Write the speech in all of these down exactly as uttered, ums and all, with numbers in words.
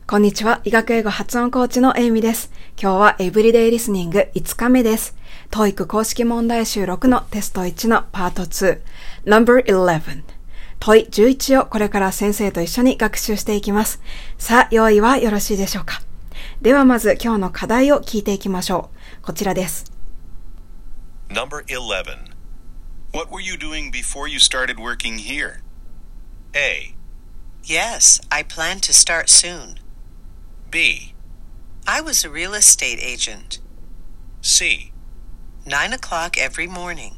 こんにちは。医学英語発音コーチのエイミです。今日はエブリデイリスニングいつかめです。トーイック 公式問題集ろくのテストいちのパートツー、ナンバーじゅういち。問いじゅういちをこれから先生と一緒に学習していきます。さあ、用意はよろしいでしょうか。ではまず今日の課題を聞いていきましょう。こちらです。 ナンバーじゅういち. What were you doing before you started working here? A. Yes, I plan to start soon. B. I was a real estate agent. C. Nine o'clock every morning.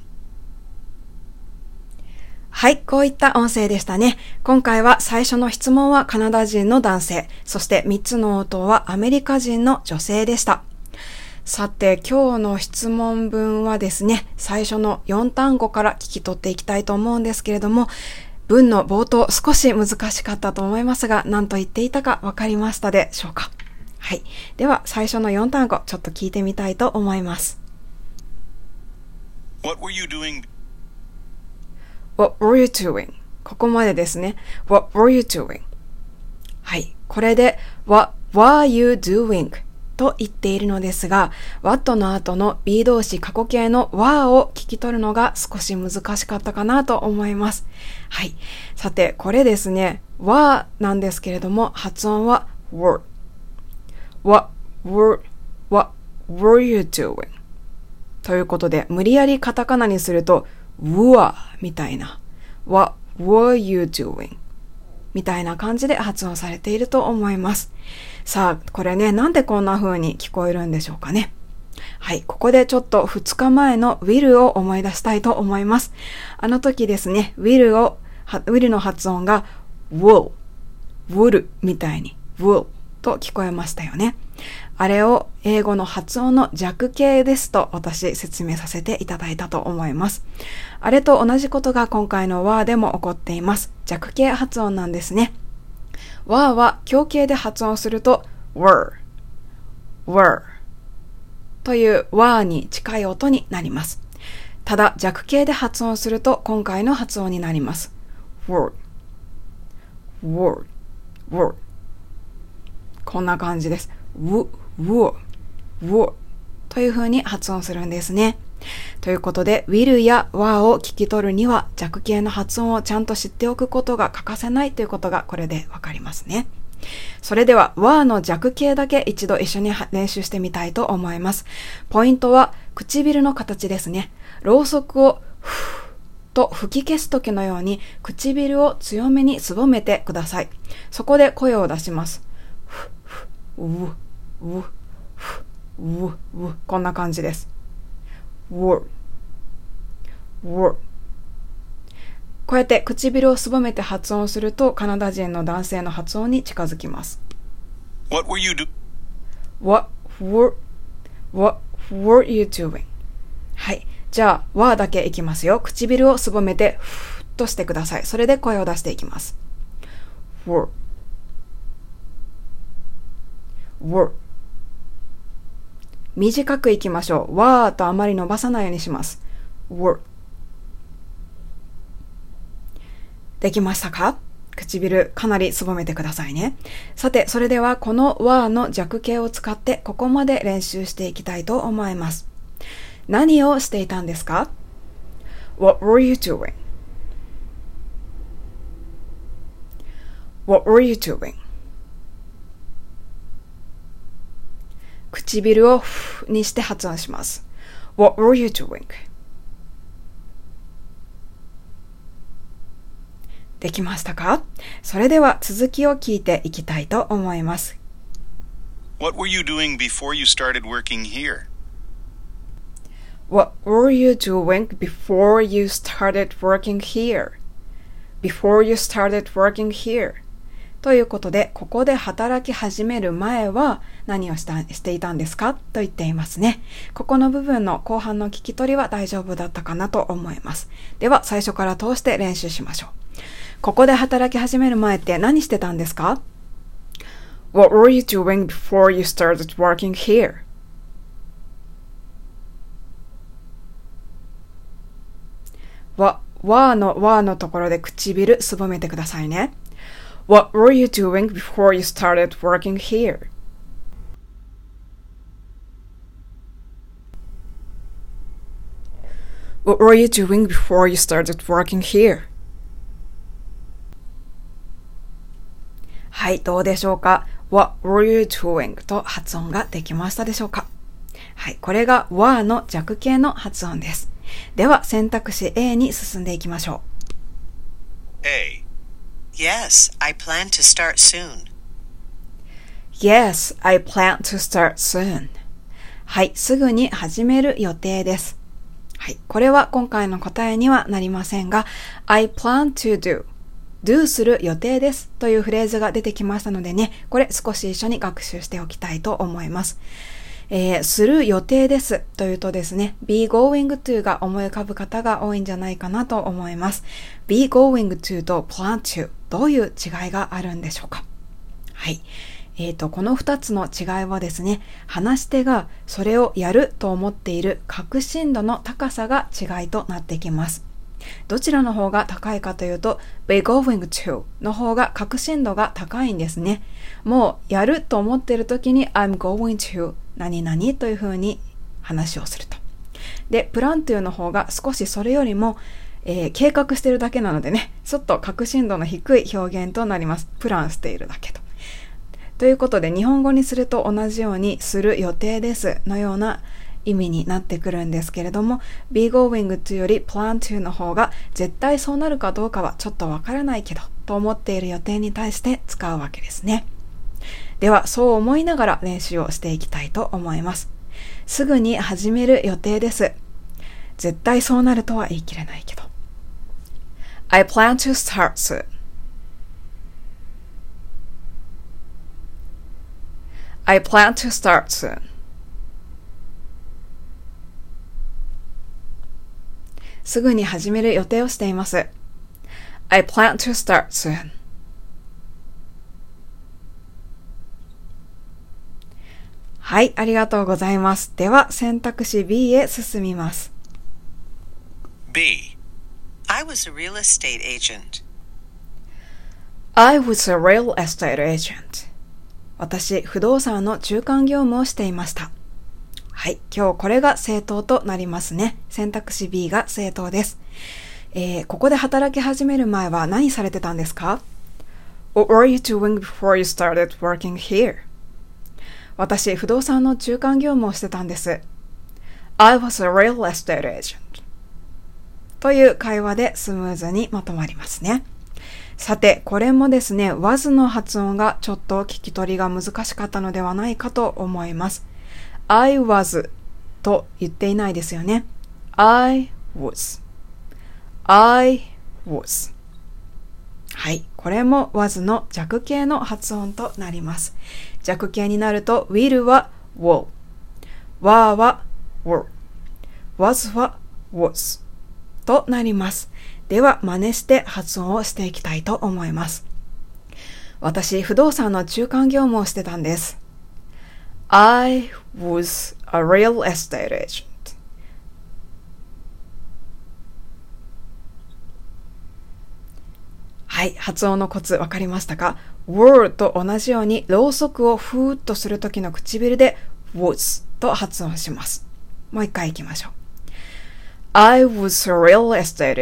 はい、こういった音声でしたね。今回は最初の質問はカナダ人の男性、そしてみっつの応答はアメリカ人の女性でした。さて、今日の質問文はですね、最初のよん単語から聞き取っていきたいと思うんですけれども、文の冒頭少し難しかったと思いますが、何と言っていたか分かりましたでしょうか。はい。では、最初のよん単語、ちょっと聞いてみたいと思います。 What were you doing? What were you doing? ここまでですね。What were you doing? はい。これで、What were you doing? と言っているのですが、what の後の be 動詞過去形の were を聞き取るのが少し難しかったかなと思います。はい。さて、これですね、were なんですけれども、発音は were。what were, what were you doing? ということで、無理やりカタカナにすると、were みたいな。what were you doing? みたいな感じで発音されていると思います。さあ、これね、なんでこんな風に聞こえるんでしょうかね。はい、ここでちょっとふつかまえの will を思い出したいと思います。あの時ですね、will を、will の発音が will, would みたいに will と聞こえましたよね。あれを英語の発音の弱形ですと私説明させていただいたと思います。あれと同じことが今回の were でも起こっています。弱形発音なんですね。were は強形で発音すると were, were という were に近い音になります。ただ弱形で発音すると今回の発音になります。were, were, were こんな感じです。w, w, w という風に発音するんですね。ということで、will や were を聞き取るには弱形の発音をちゃんと知っておくことが欠かせないということがこれでわかりますね。それでは were の弱形だけ一度一緒に練習してみたいと思います。ポイントは唇の形ですね。ろうそくをふーと吹き消す時のように唇を強めにすぼめてください。そこで声を出します。ううううううこんな感じです。word word こうやって唇をすぼめて発音するとカナダ人の男性の発音に近づきます。 What were you doing? What were, what were you doing? はい。じゃあ were だけいきますよ。唇をすぼめてふーっとしてください。それで声を出していきます。 were were 短くいきましょう。わーとあまり伸ばさないようにします。were できましたか？唇かなりすぼめてくださいね。さて、それではこの were の弱形を使ってここまで練習していきたいと思います。何をしていたんですか？ What were you doing? What were you doing?唇をふにして発音します。What were you doing? できましたか？それでは続きを聞いていきたいと思います。 What were you doing before you started working here? What were you doing before you started working here? Before you started working here?ということで、ここで働き始める前は何をしたしていたんですかと言っていますね。ここの部分の後半の聞き取りは大丈夫だったかなと思います。では、最初から通して練習しましょう。ここで働き始める前って何してたんですか？ What were you doing before you started working here? わ、わのわのところで唇すぼめてくださいね。 What were you doing before you started working here? What were you doing before you started working here? はい、どうでしょうか？ What were you doing? と発音ができましたでしょうか？はい、これが were の弱形の発音です。では選択肢 A に進んでいきましょう。A. Yes, I plan to start soon. Yes, I plan to start soon. はい、すぐに始める予定です。はい、これは今回の答えにはなりませんが、I plan to do.do する予定ですというフレーズが出てきましたのでね、これ少し一緒に学習しておきたいと思います。えー、する予定ですというとですね、be going to が思い浮かぶ方が多いんじゃないかなと思います。be going to と plan to どういう違いがあるんでしょうか？はい。えーと、この二つの違いはですね、話し手がそれをやると思っている確信度の高さが違いとなってきます。どちらの方が高いかというと be going to の方が確信度が高いんですね。もうやると思っている時に I'm going to 何々というふうに話をすると。で、plan to の方が少しそれよりも、えー、計画しているだけなのでね、ちょっと確信度の低い表現となります。プランしているだけと。ということで日本語にすると同じようにする予定ですのような意味になってくるんですけれども be going to より plan to の方が絶対そうなるかどうかはちょっとわからないけどと思っている予定に対して使うわけですね。ではそう思いながら練習をしていきたいと思います。すぐに始める予定です。絶対そうなるとは言い切れないけど I plan to start soon. I plan to start soon. すぐに始める予定をしています。I plan to start soon. はい、ありがとうございます。では選択肢 B へ進みます。 B. I was a real estate agent. I was a real estate agent. 私、不動産の中間業務をしていました。はい、今日これが正答となりますね。選択肢 B が正答です。えー、ここで働き始める前は何されてたんですか？ What were you doing before you started working here? 私、不動産の中間業務をしてたんです。I was a real estate agent. という会話でスムーズにまとまりますね。さて、これもですね、was の発音がちょっと聞き取りが難しかったのではないかと思います。I was と言っていないですよね。I was. I was. はい。これも was の弱形の発音となります。弱形になると will は will。were は were。was は was となります。では真似して発音をしていきたいと思います。私、不動産の中間業務をしてたんです。I was a real estate agent. はい、発音のコツわかりましたか？ were と同じようにろうそくをふーっとするときの唇で was と発音します。もう一回いきましょう。I was a real estate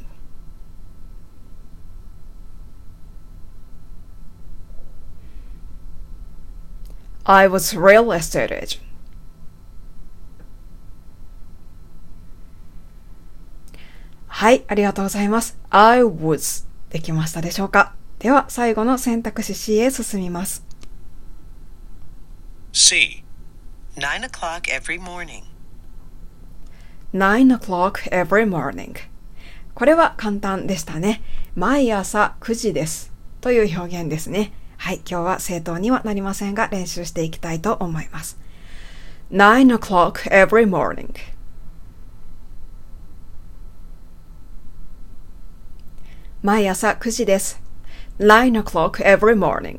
agent.I was a real estate agent. はい、ありがとうございます。I was できましたでしょうか？では最後の選択肢 C へ進みます。 C. Nine o'clock every morning. nine o'clock every morning. これは簡単でしたね。毎朝くじですという表現ですね。はい、今日は正答にはなりませんが練習していきたいと思います。nine o'clock every morning. 毎朝くじです。nine o'clock every morning.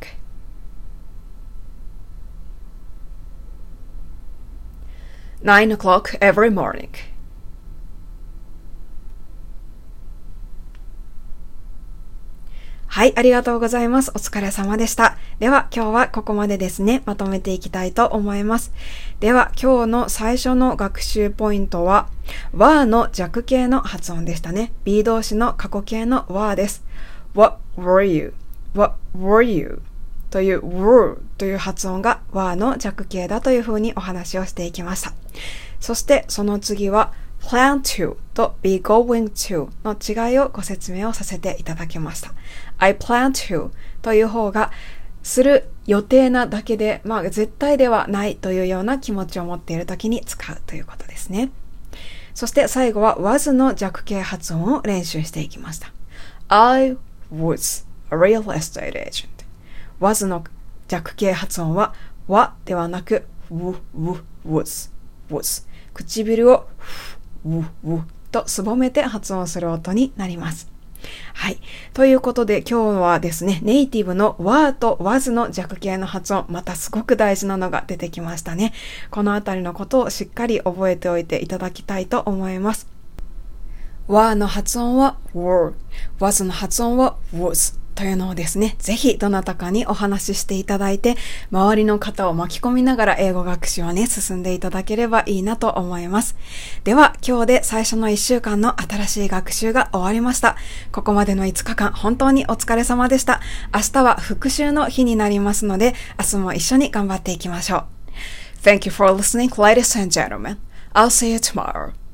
ナイン o'clock every morning. ははい、ありがとうございます。お疲れ様でした。では今日はここまでですね。まとめていきたいと思います。では今日の最初の学習ポイントは were の弱形の発音でしたね。be 動詞の過去形の were です。What were you? What were you? という were という発音が were の弱形だというふうにお話をしていきました。そしてその次はplan to と be going to の違いをご説明をさせていただきました。I plan to という方がする予定なだけで、まあ絶対ではないというような気持ちを持っているときに使うということですね。そして最後は was の弱形発音を練習していきました。I was a real estate agent. was の弱形発音ははではなく w, w, was, was 唇をううとすぼめて発音する音になります。はい。ということで今日はですね、ネイティブの were と was の弱形の発音、またすごく大事なのが出てきましたね。このあたりのことをしっかり覚えておいていただきたいと思います。were の発音は were、was の発音は was。というのをですね、ぜひどなたかにお話ししていただいて、周りの方を巻き込みながら英語学習をね、進んでいただければいいなと思います。では、今日で最初のいっしゅうかんの新しい学習が終わりました。ここまでのいつかかん、本当にお疲れ様でした。明日は復習の日になりますので、明日も一緒に頑張っていきましょう。Thank you for listening, ladies and gentlemen. I'll see you tomorrow.